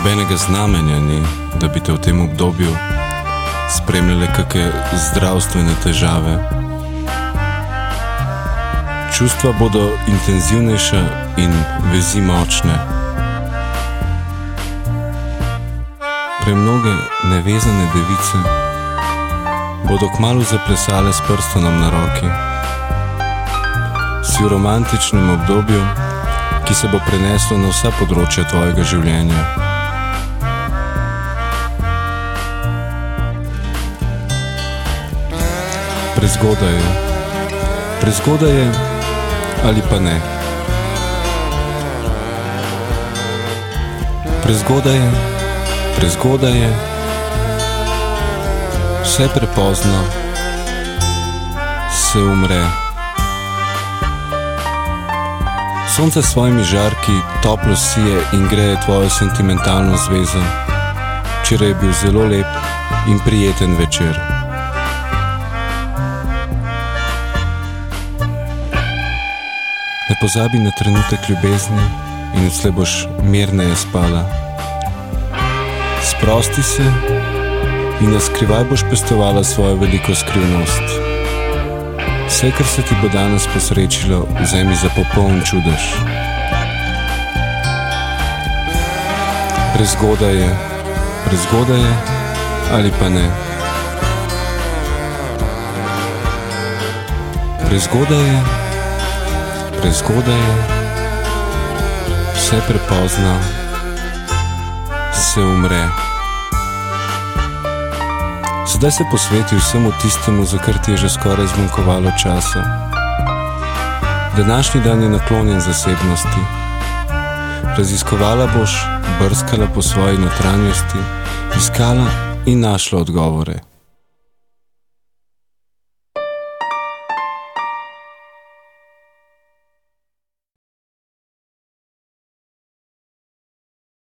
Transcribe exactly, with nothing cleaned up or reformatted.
Nobenega znamenja ni, da bi te v tem obdobju spremljale kakšne zdravstvene težave. Čustva bodo intenzivnejša in vezi močne. Premnoge nevezane device bodo kmalu zaplesale s prstonom na roki. Si v romantičnem obdobju, ki se bo preneslo na vsa področja tvojega življenja. Prezgodaj je. Prezgodaj je ali pa ne. Prezgodaj je, prezgodaj je, vse prepozno se umre. Sonce s svojimi žarki toplo sije in greje tvojo sentimentalno zvezo. Včeraj je bil zelo lep in prijeten večer. Ne pozabi na trenutek ljubezni in odslej boš mirneje spala. Sprosti se in na skrivaj boš pestovala svojo veliko skrivnost. Vse, kar se ti bo danes posrečilo, vzemi za popoln čudež. Prezgodaj je, prezgodaj je ali pa ne. Prezgodaj je, prezgodaj je, vse prepozno se umre. Sedaj se posveti vsemu tistemu, za kar ti je že skoraj zmanjkovalo časa. Današnji dan je naklonjen zasebnosti. Raziskovala boš, brskala po svoji notranjosti, iskala in našla odgovore.